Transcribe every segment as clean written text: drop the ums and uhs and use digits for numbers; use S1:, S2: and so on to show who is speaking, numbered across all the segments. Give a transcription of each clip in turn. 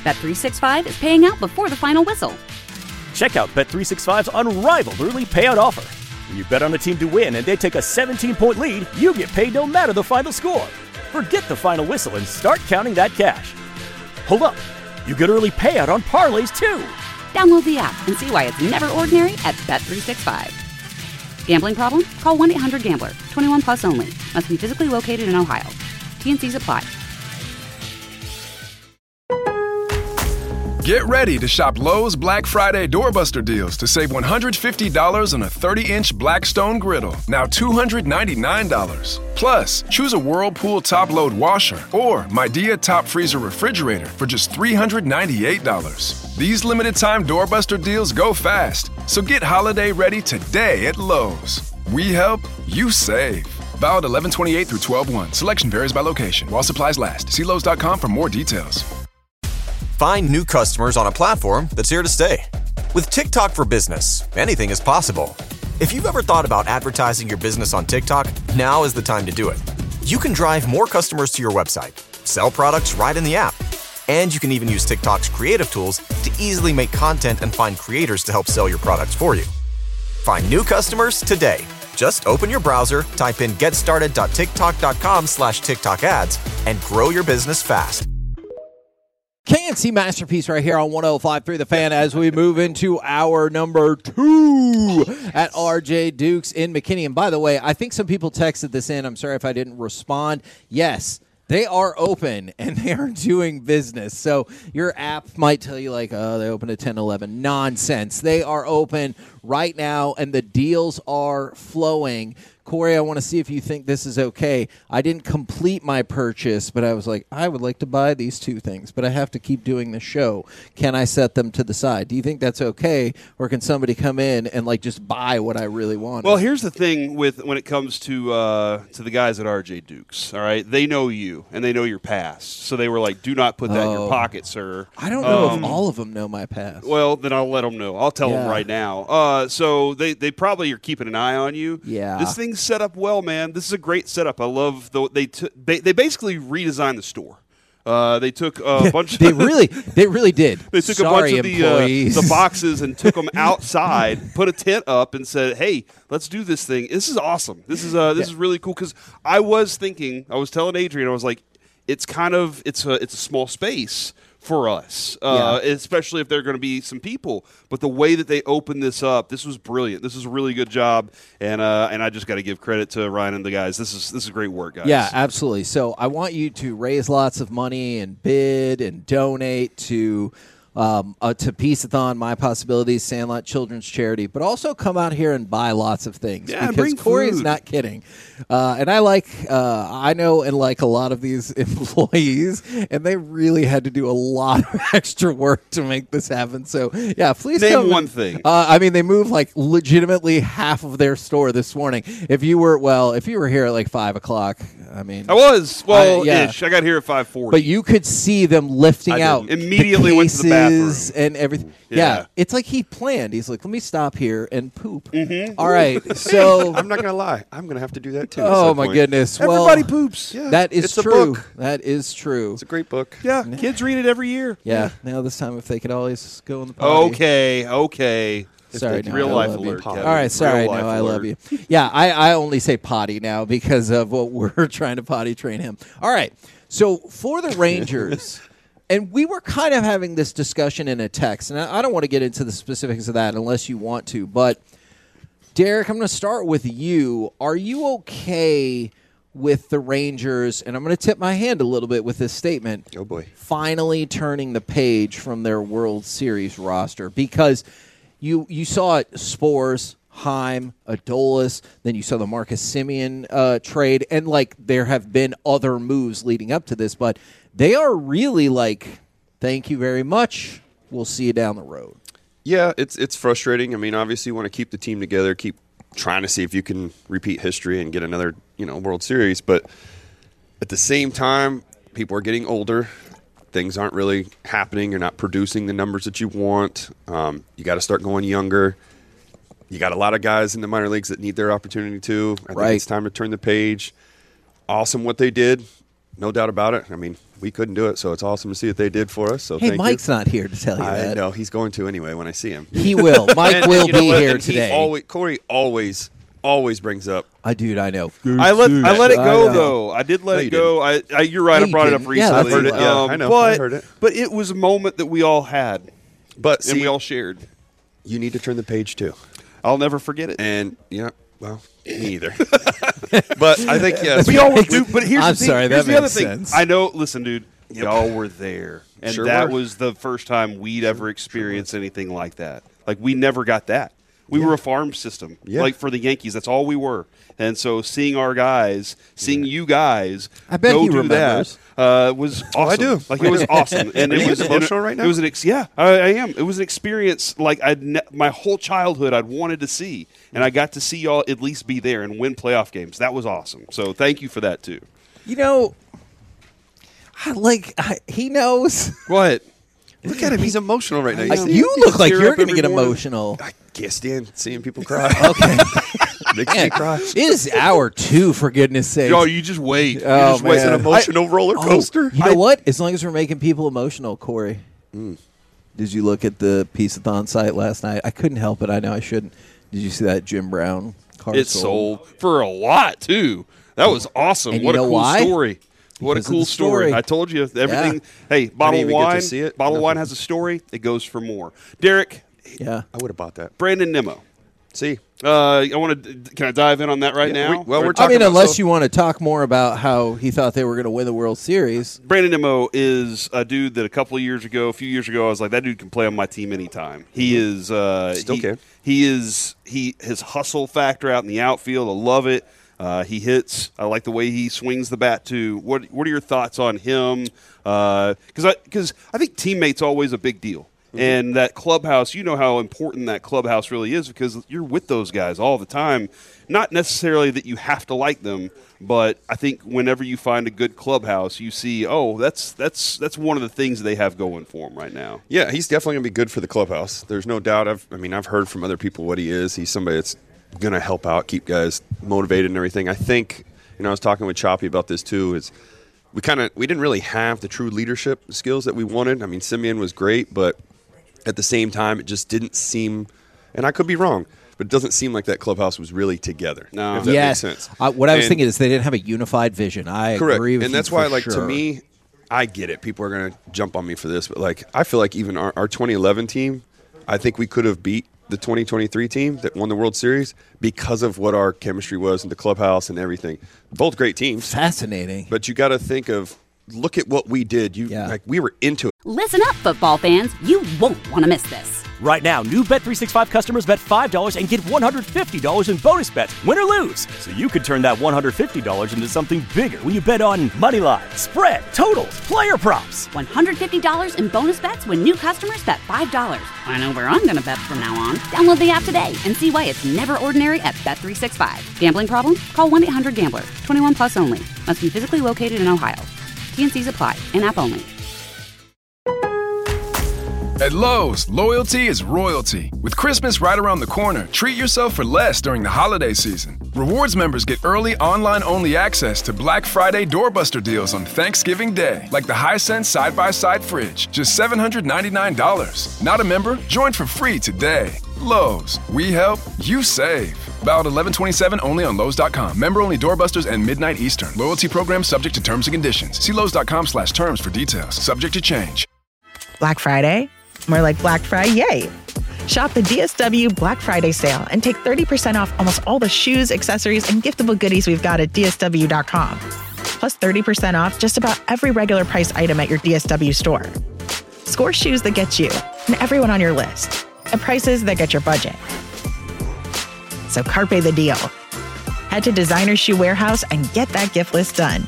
S1: Bet365 is paying out before the final whistle.
S2: Check out Bet365's unrivaled early payout offer. When you bet on a team to win and they take a 17-point lead, you get paid no matter the final score. Forget the final whistle and start counting that cash. Hold up. You get early payout on parlays, too.
S1: Download the app and see why it's never ordinary at Bet365. Gambling problem? Call 1-800-GAMBLER. 21 plus only. Must be physically located in Ohio. T&Cs apply.
S3: Get ready to shop Lowe's Black Friday Doorbuster deals to save $150 on a 30-inch Blackstone griddle, now $299. Plus, choose a Whirlpool top-load washer or Midea top freezer refrigerator for just $398. These limited-time Doorbuster deals go fast, so get holiday ready today at Lowe's. We help, you save. Valid 11/28 through 12/1. Selection varies by location. While supplies last. See Lowe's.com for more details.
S4: Find new customers on a platform that's here to stay. With TikTok for Business, anything is possible. If you've ever thought about advertising your business on TikTok, now is the time to do it. You can drive more customers to your website, sell products right in the app, and you can even use TikTok's creative tools to easily make content and find creators to help sell your products for you. Find new customers today. Just open your browser, type in getstarted.tiktok.com/TikTok ads, and grow your business fast.
S5: KNC Masterpiece right here on 105.3 The Fan as we move into hour number 2 at RJ Dukes in McKinney. And by the way, I think some people texted this in. I'm sorry if I didn't respond. Yes, they are open and they are doing business. So your app might tell you like, oh, they open at 10, 11. Nonsense. They are open right now and the deals are flowing. Corey, I want to see if you think this is okay. I didn't complete my purchase, but I was like, I would like to buy these two things, but I have to keep doing the show. Can I set them to the side? Do you think that's okay, or can somebody come in and like just buy what I really want?
S6: Well, here's the thing with when it comes to the guys at RJ Dukes. All right, they know you and they know your past, so they were like, "Do not put that in your pocket, sir."
S5: I don't know if all of them know my past.
S6: Well, then I'll let them know. I'll tell them right now. So they probably are keeping an eye on you.
S5: Yeah,
S6: this thing's set up well, man. This is a great setup. I love they basically redesigned the store. They took a bunch.
S5: They really did.
S6: They took a bunch of the boxes and took them outside, put a tent up, and said, "Hey, let's do this thing. This is awesome. This is really cool." Because I was telling Adrian, I was like, it's a small space for us, especially if there are going to be some people. But the way that they opened this up, this was brilliant. This is a really good job, and I just got to give credit to Ryan and the guys. This is great work, guys.
S5: Yeah, absolutely. So I want you to raise lots of money and bid and donate to Peace-a-thon, My Possibilities, Sandlot Children's Charity, but also come out here and buy lots of things.
S6: Yeah,
S5: because Corey's not kidding. And I know and like a lot of these employees, and they really had to do a lot of extra work to make this happen. So, yeah, please
S6: name one thing.
S5: They moved like legitimately half of their store this morning. If you were here at like 5 o'clock, I was.
S6: Ish. I got here at 5:40.
S5: But you could see them lifting out.
S6: Immediately
S5: the
S6: went to the bathroom.
S5: And everything. Yeah. It's like he planned. He's like, let me stop here and poop. Mm-hmm. All right. So
S7: I'm not going to lie. I'm going to have to do that too.
S5: Oh, my goodness.
S6: Everybody poops.
S7: Yeah.
S5: That is
S7: it's
S5: true.
S7: A book.
S5: That is true.
S7: It's a great book.
S6: Yeah. Kids read it every year.
S5: Yeah. Now this time if they could always go in the potty.
S6: Okay.
S5: Sorry,
S6: real life alert.
S5: All right, sorry, no, I love you. Yeah, I only say potty now because of what we're trying to potty train him. All right, so for the Rangers, and we were kind of having this discussion in a text, and I don't want to get into the specifics of that unless you want to, but Derek, I'm going to start with you. Are you okay with the Rangers, and I'm going to tip my hand a little bit with this statement,
S7: oh boy,
S5: finally turning the page from their World Series roster? Because you saw it, Spores, Heim, Adolis, then you saw the Marcus Semien trade, and like there have been other moves leading up to this, but they are really like, thank you very much, we'll see you down the road.
S7: Yeah, it's frustrating. I mean, obviously you want to keep the team together, keep trying to see if you can repeat history and get another, World Series, but at the same time, people are getting older. Things aren't really happening. You're not producing the numbers that you want. You got to start going younger. You got a lot of guys in the minor leagues that need their opportunity too. I think it's time to turn the page. Awesome what they did. no doubt about it. I mean, we couldn't do it, so it's awesome to see what they did for us. So
S5: hey,
S7: thank
S5: Mike's
S7: you.
S5: not here to tell you
S7: I
S5: that.
S7: know he's going to anyway when I see him.
S5: He will. Mike will be here today.
S7: Corey always brings up.
S5: I know.
S6: I let it go though. I did let it go. You're right. I brought it up recently.
S5: Yeah,
S7: I've heard it. Yeah, I know. I heard it.
S6: But it was a moment that we all had,
S7: But
S6: and we all shared.
S7: You need to turn the page too.
S6: I'll never forget it.
S7: And well, me either. But I think yes.
S6: We all do. But here's
S5: I'm
S6: the thing.
S5: sorry,
S6: Here's
S5: that
S6: the other
S5: makes
S6: thing.
S5: sense.
S6: I know. Listen, dude. Y'all were there, and
S7: Sure
S6: that
S7: were.
S6: was the first time we'd ever experienced anything like that. Like we never got that. We were a farm system, like for the Yankees. That's all we were. And so seeing our guys, seeing you guys,
S5: I bet
S6: go
S5: he
S6: do
S5: remembers.
S6: that was awesome.
S7: I do.
S6: Like it was awesome, and
S7: Are
S6: it
S7: you
S6: was
S7: emotional right now?
S6: It was an I am. It was an experience like my whole childhood I'd wanted to see, and I got to see y'all at least be there and win playoff games. That was awesome. So thank you for that too.
S5: You know, he knows.
S6: What?
S7: Look at him. He's emotional right now.
S5: You look like
S6: tear
S5: you're
S6: up
S5: going to
S6: every
S5: get
S6: morning.
S5: emotional.
S7: I can't stand seeing people cry.
S5: Okay.
S7: Makes me cry.
S5: It is hour 2, for goodness sake.
S6: Yo, you just wait. You
S5: Oh,
S6: just wait.
S7: It's an
S5: man.
S7: emotional roller coaster.
S5: You know what? As long as we're making people emotional, Corey. Did you look at the Peace-a-thon site last night? I couldn't help it. I know I shouldn't. Did you see that Jim Brown car
S6: It sold for a lot too. That was awesome.
S5: And
S6: What
S5: you
S6: a
S5: know
S6: cool
S5: why?
S6: story. What a
S5: Because of
S6: cool
S5: the story.
S6: I told you everything. Hey,
S7: didn't
S6: bottle of
S7: even get to
S6: wine.
S7: see it.
S6: Bottle of
S7: Nothing.
S6: wine has a story. It goes for more. Derek,
S5: Yeah.
S7: I would have bought that.
S6: Brandon Nimmo.
S7: See,
S6: I want to. Can I dive in on that right now?
S7: we're
S5: I
S7: talking
S5: mean,
S7: about
S5: unless you want to talk more about how he thought they were going to win the World Series.
S6: Brandon Nimmo is a dude that a few years ago, I was like, that dude can play on my team anytime. He is
S7: Still can.
S6: His hustle factor out in the outfield. I love it. He hits. I like the way he swings the bat too. What are your thoughts on him? Because I think teammates always a big deal. And that clubhouse, you know how important that clubhouse really is because you're with those guys all the time. Not necessarily that you have to like them, but I think whenever you find a good clubhouse, you see, oh, that's one of the things they have going for him right now.
S7: Yeah, he's definitely going to be good for the clubhouse. There's no doubt. I've heard from other people what he is. He's somebody that's going to help out, keep guys motivated and everything. I think, I was talking with Choppy about this too, is we didn't really have the true leadership skills that we wanted. I mean, Simeon was great, but at the same time, it just didn't seem, and I could be wrong, but it doesn't seem like that clubhouse was really together.
S6: No.
S7: If that makes sense.
S5: What I was thinking is they didn't have a unified vision. I
S7: Correct.
S5: agree with
S7: and
S5: you
S7: that's why,
S5: for
S7: like,
S5: sure.
S7: to me, I get it. People are going to jump on me for this, but, like, I feel like even our 2011 team, I think we could have beat the 2023 team that won the World Series because of what our chemistry was in the clubhouse and everything. Both great teams.
S5: Fascinating.
S7: But you got to think of, look at what we did. We were into it.
S1: Listen up, football fans. You won't want to miss this.
S2: Right now, new Bet365 customers bet $5 and get $150 in bonus bets, win or lose. So you could turn that $150 into something bigger when you bet on money line, spread, totals, player props.
S1: $150 in bonus bets when new customers bet $5. I know where I'm going to bet from now on. Download the app today and see why it's never ordinary at Bet365. Gambling problem? Call 1-800-GAMBLER. 21 plus only. Must be physically located in Ohio. T&Cs apply. In-app only.
S3: At Lowe's, loyalty is royalty. With Christmas right around the corner, treat yourself for less during the holiday season. Rewards members get early online-only access to Black Friday doorbuster deals on Thanksgiving Day, like the Hisense side-by-side fridge, just $799. Not a member? Join for free today. Lowe's, we help, you save. Valid 11/27 only on Lowe's.com. Member-only doorbusters and midnight Eastern. Loyalty program subject to terms and conditions. See Lowe's.com/terms for details. Subject to change.
S8: Black Friday? More like Black Friday. Shop the DSW Black Friday sale and take 30% off almost all the shoes, accessories, and giftable goodies we've got at DSW.com. Plus 30% off just about every regular price item at your DSW store. Score shoes that get you and everyone on your list at prices that get your budget. So carpe the deal. Head to Designer Shoe Warehouse and get that gift list done.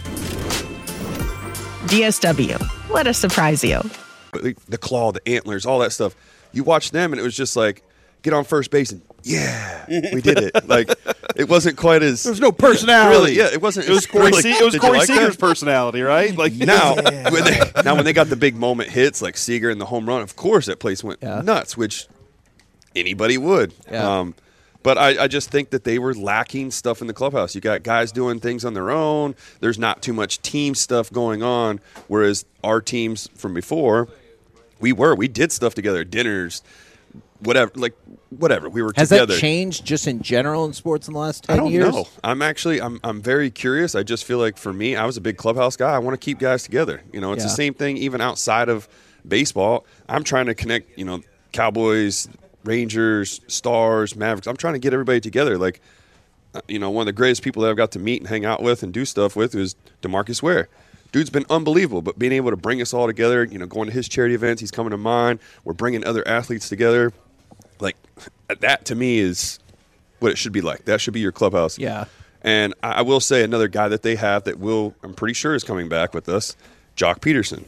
S8: DSW. Let us surprise you.
S7: The claw, the antlers, all that stuff. You watch them, and it was just like, get on first base, and we did it. Like, it wasn't quite as...
S6: There's no personality.
S7: Really, yeah, it wasn't...
S6: It was Corey
S7: like
S6: Seager's personality, right? Like
S7: now, when they got the big moment hits, like Seager and the home run, of course that place went nuts, which anybody would.
S5: Yeah.
S7: But I just think that they were lacking stuff in the clubhouse. You got guys doing things on their own. There's not too much team stuff going on, whereas our teams from before, we did stuff together, dinners, whatever. We were
S5: Has
S7: together.
S5: that changed just in general in sports in the last 10
S7: I don't
S5: years?
S7: know. I'm very curious. I just feel like for me, I was a big clubhouse guy. I want to keep guys together. It's the same thing even outside of baseball. I'm trying to connect, Cowboys, Rangers, Stars, Mavericks. I'm trying to get everybody together. Like, one of the greatest people that I've got to meet and hang out with and do stuff with is DeMarcus Ware. Dude's been unbelievable, but being able to bring us all together, going to his charity events, he's coming to mine. We're bringing other athletes together. Like, that to me is what it should be like. That should be your clubhouse.
S5: Yeah.
S7: And I will say another guy that they have that I'm pretty sure is coming back with us, Jock Peterson.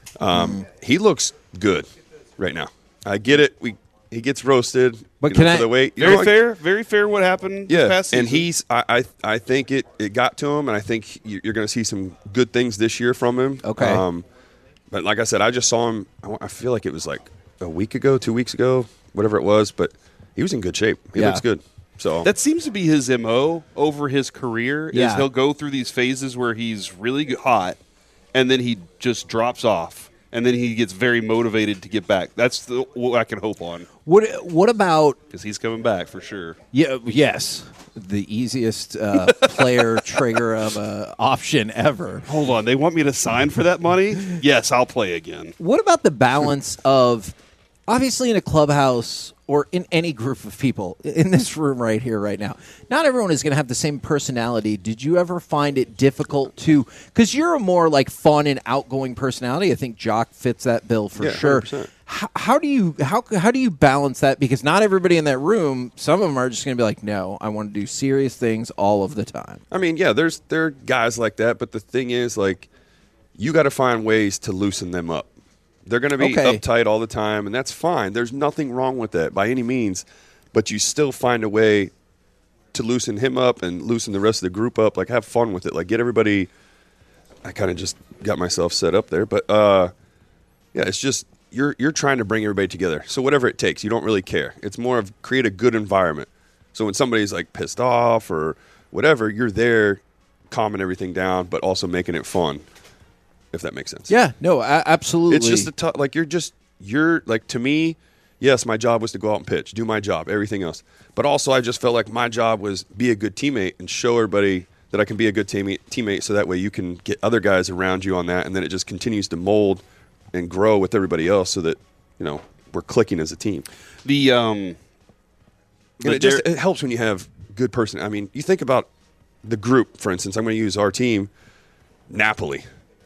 S7: He looks good right now. I get it. He gets roasted,
S5: but
S7: for the weight.
S6: Very fair. What happened?
S7: Yeah,
S6: this past season.
S7: And he's. I think it got to him, and I think you're going to see some good things this year from him.
S5: Okay.
S7: But like I said, I just saw him. I feel like it was like a week ago, 2 weeks ago, whatever it was. But he was in good shape. He looks good. So
S6: that seems to be his MO over his career.
S5: Yeah.
S6: Is he'll go through these phases where he's really hot, and then he just drops off. And then he gets very motivated to get back. That's what I can hope on.
S5: What about?
S6: Because he's coming back for sure.
S5: Yeah. Yes. The easiest player trigger of an option ever.
S6: Hold on. They want me to sign for that money? Yes, I'll play again.
S5: What about the balance of, obviously in a clubhouse or in any group of people, in this room right here, right now, not everyone is going to have the same personality. Did you ever find it difficult to, because you're a more like fun and outgoing personality. I think Jock fits that bill for sure. 100%. How do you balance that? Because not everybody in that room, some of them are just going to be like, no, I want to do serious things all of the time.
S7: I mean, yeah, there are guys like that, but the thing is, like, you got to find ways to loosen them up. They're going to be uptight all the time, and that's fine. There's nothing wrong with that by any means, but you still find a way to loosen him up and loosen the rest of the group up. Like, have fun with it. Like, get everybody – I kind of just got myself set up there. But, yeah, it's just you're trying to bring everybody together. So whatever it takes, you don't really care. It's more of create a good environment. So when somebody's, like, pissed off or whatever, you're there calming everything down but also making it fun. If that makes sense.
S5: Yeah, no, absolutely.
S7: It's just you're like, to me, yes, my job was to go out and pitch, do my job, everything else. But also I just felt like my job was be a good teammate and show everybody that I can be a good teammate so that way you can get other guys around you on that, and then it just continues to mold and grow with everybody else so that, we're clicking as a team. It helps when you have good person. I mean, you think about the group, for instance. I'm going to use our team, Napoli.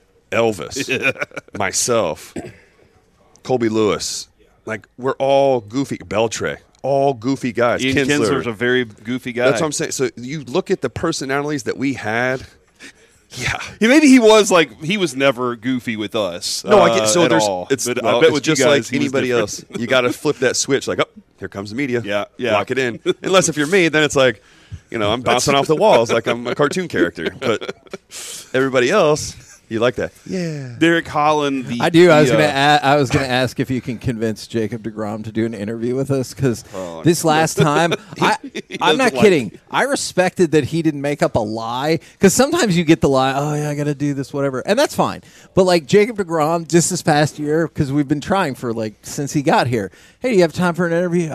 S7: Elvis, myself, Colby Lewis, like we're all goofy. Beltre, all goofy guys.
S6: Ian Kinsler's a very goofy guy.
S7: That's what I'm saying. So you look at the personalities that we had. Yeah,
S6: maybe he was never goofy with us.
S7: No, I get so
S6: at
S7: there's
S6: all.
S7: it's
S6: but
S7: well,
S6: I bet
S7: it's
S6: with
S7: just
S6: you guys,
S7: like anybody else. You got to flip that switch. Like, oh, here comes the media.
S6: Yeah.
S7: Lock it in. Unless if you're me, then it's like, I'm bouncing off the walls like I'm a cartoon character. But everybody else. You like that? Yeah.
S6: Derek Holland.
S5: I do. I was going to ask if you can convince Jacob deGrom to do an interview with us, because this last time, I'm not kidding. I respected that he didn't make up a lie, because sometimes you get the lie, oh, yeah, I got to do this, whatever, and that's fine. But like Jacob deGrom, just this past year, because we've been trying for since he got here, hey, do you have time for an interview?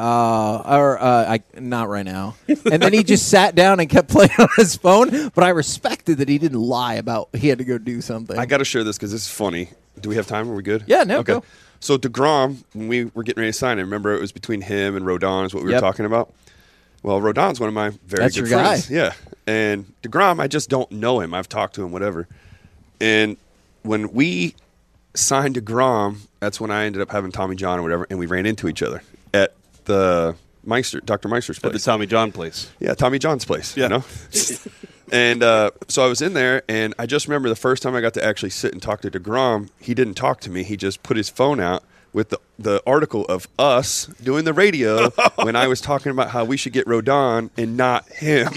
S5: Not right now. And then he just sat down and kept playing on his phone, but I respected that he didn't lie about he had to go do something.
S7: I got to share this because this is funny. Do we have time? Are we good?
S5: Yeah, no,
S7: okay.
S5: Go.
S7: So DeGrom, when we were getting ready to sign him, remember it was between him and Rodon is what we were talking about? Well, Rodon's one of my very good friends. Guy. Yeah. And DeGrom, I just don't know him. I've talked to him, whatever. And when we signed DeGrom, that's when I ended up having Tommy John or whatever, and we ran into each other at the Dr. Meister's place.
S6: At the Tommy John place.
S7: Yeah, Tommy John's place, And so I was in there, and I just remember the first time I got to actually sit and talk to DeGrom, he didn't talk to me. He just put his phone out with the article of us doing the radio when I was talking about how we should get Rodon and not him.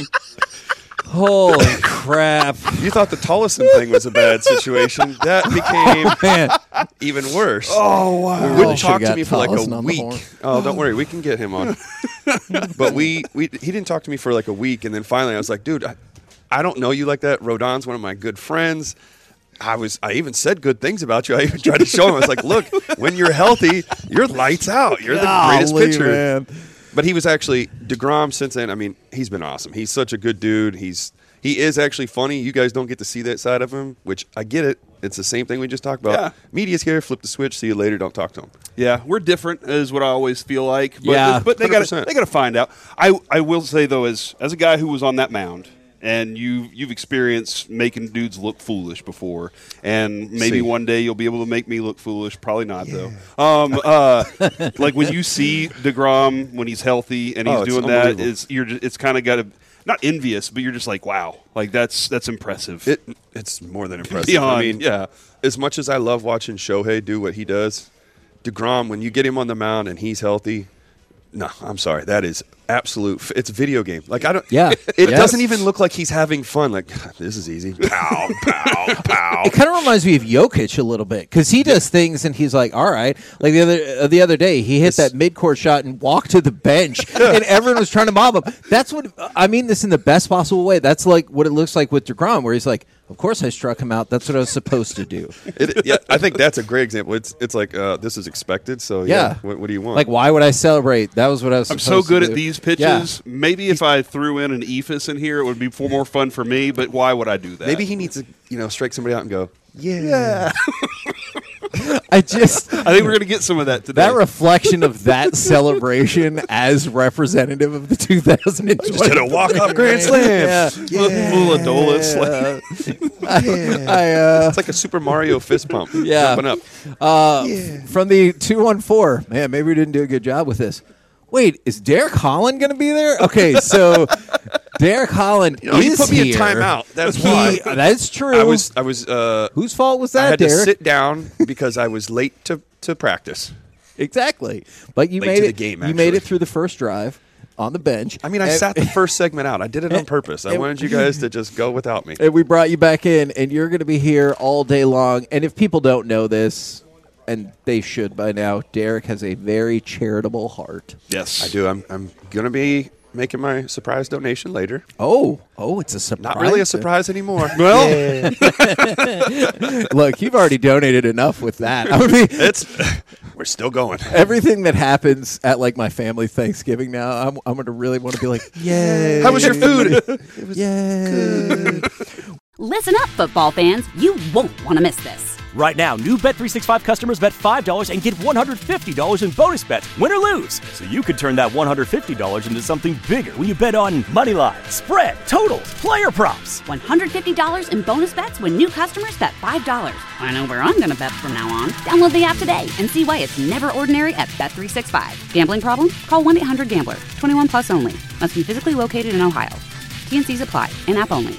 S5: Holy crap.
S7: You thought the Tollison thing was a bad situation. That became even worse.
S5: Oh, wow.
S7: He wouldn't talk to me for like a week. Oh, don't worry. We can get him on. But he didn't talk to me for like a week, and then finally I was like, dude, I don't know you like that. Rodon's one of my good friends. I even said good things about you. I even tried to show him. I was like, look, when you're healthy, you're lights out. You're the greatest pitcher.
S5: Man.
S7: But he was actually DeGrom since then. I mean, he's been awesome. He's such a good dude. He is actually funny. You guys don't get to see that side of him, which I get it. It's the same thing we just talked about.
S6: Yeah.
S7: Media's here, flip the switch, see you later, don't talk to him.
S6: Yeah, we're different is what I always feel like. But, but they got to find out. I will say, though, as a guy who was on that mound, and you've experienced making dudes look foolish before, and maybe one day you'll be able to make me look foolish. Probably not, though. Like when you see DeGrom when he's healthy and he's doing that, it's kind of got to not envious, but you're just like, wow, like that's impressive.
S7: It's more than impressive.
S6: Beyond,
S7: I mean,
S6: yeah.
S7: As much as I love watching Shohei do what he does, DeGrom, when you get him on the mound and he's healthy, no, I'm sorry, that is absolute. It's a video game. Like I don't.
S5: Yeah,
S7: it doesn't even look like he's having fun. Like this is easy. Pow, pow, pow.
S5: It kind of reminds me of Jokic a little bit because he does things and he's like, all right. Like the other day, he hit that mid-court shot and walked to the bench, and everyone was trying to mob him. That's what I mean. This in the best possible way. That's like what it looks like with DeGrom, where he's like, of course I struck him out. That's what I was supposed to do.
S7: I think that's a great example. It's like this is expected. So yeah, what do you want?
S5: Like, why would I celebrate? That was what I was.
S6: I'm so good at these pitches. Yeah. Maybe if I threw in an Ephus in here, it would be more fun for me. But why would I do that?
S7: Maybe he needs to strike somebody out and go, yeah.
S5: I think
S6: we're going to get some of that today.
S5: That reflection of that celebration as representative of the 2020.
S7: Just hit a walk-off grand slam.
S6: Adola slam.
S7: It's like a Super Mario fist pump.
S5: Yeah.
S7: Jumping up.
S5: From the 214. Man, maybe we didn't do a good job with this. Wait, is Derek Holland going to be there? Okay, so Derek Holland is
S7: he put me
S5: here.
S7: in timeout. That's why.
S5: That's true.
S7: I was.
S5: Whose fault was that,
S7: I had
S5: Derek?
S7: to sit down because I was late to practice.
S5: Exactly, but you
S7: Late
S5: made
S7: to
S5: it.
S7: the game,
S5: you made
S7: actually.
S5: it through the first drive on the bench.
S7: I mean, I sat the first segment out. I did it on purpose. I wanted you guys to just go without me.
S5: And we brought you back in, and you're going to be here all day long. And if people don't know this, and they should by now, Derek has a very charitable heart.
S7: Yes, I do. I'm going to be making my surprise donation later.
S5: Oh, it's a surprise.
S7: Not really a surprise anymore.
S5: Well, look, you've already donated enough with that. I mean,
S7: we're still going.
S5: Everything that happens at like my family Thanksgiving now, I'm going to really want to be like, yay.
S7: How was your food?
S5: It was good.
S1: Listen up, football fans. You won't want to miss this.
S2: Right now, new Bet365 customers bet $5 and get $150 in bonus bets, win or lose. So you could turn that $150 into something bigger when you bet on money line, spread, totals, player props.
S1: $150 in bonus bets when new customers bet $5. I know where I'm going to bet from now on. Download the app today and see why it's never ordinary at Bet365. Gambling problem? Call 1-800-GAMBLER. 21 plus only. Must be physically located in Ohio. T&Cs apply. In-app only.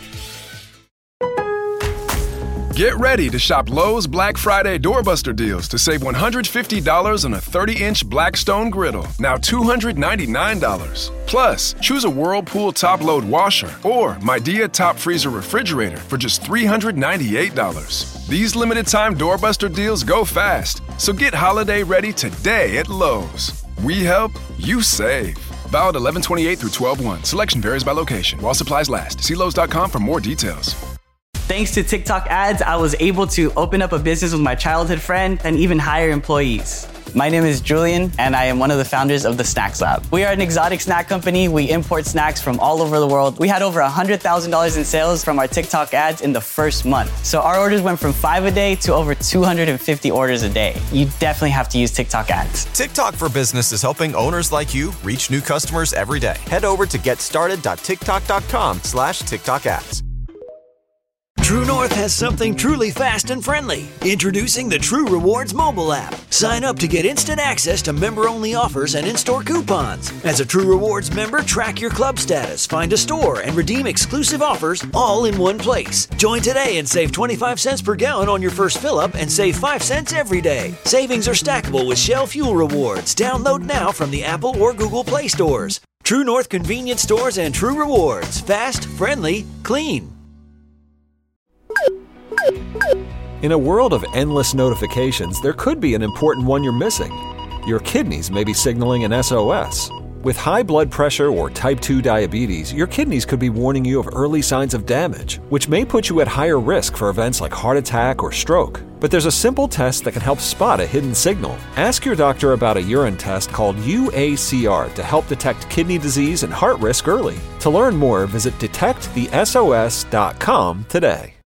S3: Get ready to shop Lowe's Black Friday Doorbuster deals to save $150 on a 30-inch Blackstone griddle, now $299. Plus, choose a Whirlpool top-load washer or Midea top freezer refrigerator for just $398. These limited-time Doorbuster deals go fast, so get holiday ready today at Lowe's. We help, you save. Valid 11/28 through 12/1. Selection varies by location. While supplies last. See Lowe's.com for more details.
S9: Thanks to TikTok ads, I was able to open up a business with my childhood friend and even hire employees. My name is Julian, and I am one of the founders of the Snacks Lab. We are an exotic snack company. We import snacks from all over the world. We had over $100,000 in sales from our TikTok ads in the first month. So our orders went from 5 a day to over 250 orders a day. You definitely have to use TikTok ads.
S4: TikTok for Business is helping owners like you reach new customers every day. Head over to getstarted.tiktok.com/TikTok ads.
S10: True North has something truly fast and friendly. Introducing the True Rewards mobile app. Sign up to get instant access to member-only offers and in-store coupons. As a True Rewards member, track your club status, find a store, and redeem exclusive offers all in one place. Join today and save 25 cents per gallon on your first fill-up and save 5 cents every day. Savings are stackable with Shell Fuel Rewards. Download now from the Apple or Google Play stores. True North convenience stores and True Rewards. Fast, friendly, clean.
S11: In a world of endless notifications, there could be an important one you're missing. Your kidneys may be signaling an SOS. With high blood pressure or type 2 diabetes, your kidneys could be warning you of early signs of damage, which may put you at higher risk for events like heart attack or stroke. But there's a simple test that can help spot a hidden signal. Ask your doctor about a urine test called UACR to help detect kidney disease and heart risk early. To learn more, visit detectthesos.com today.